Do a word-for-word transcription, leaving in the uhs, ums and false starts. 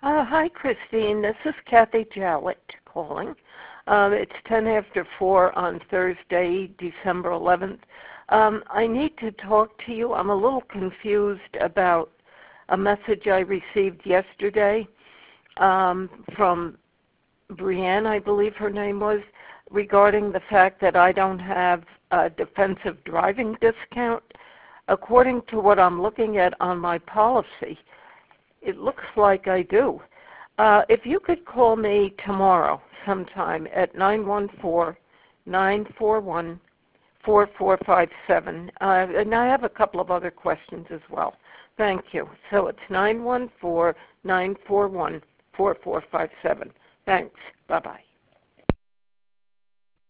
Uh, hi, Christine. This is Kathy Jowett calling. Um, it's ten after four on Thursday, December eleventh. Um, I need to talk to you. I'm a little confused about a message I received yesterday um, from Brienne, I believe her name was, regarding the fact that I don't have a defensive driving discount. According to what I'm looking at on my policy, it looks like I do. Uh, if you could call me tomorrow sometime at nine one four, nine four one, four four five seven, uh, and I have a couple of other questions as well. Thank you. So it's nine one four, nine four one, four four five seven. Thanks. Bye-bye.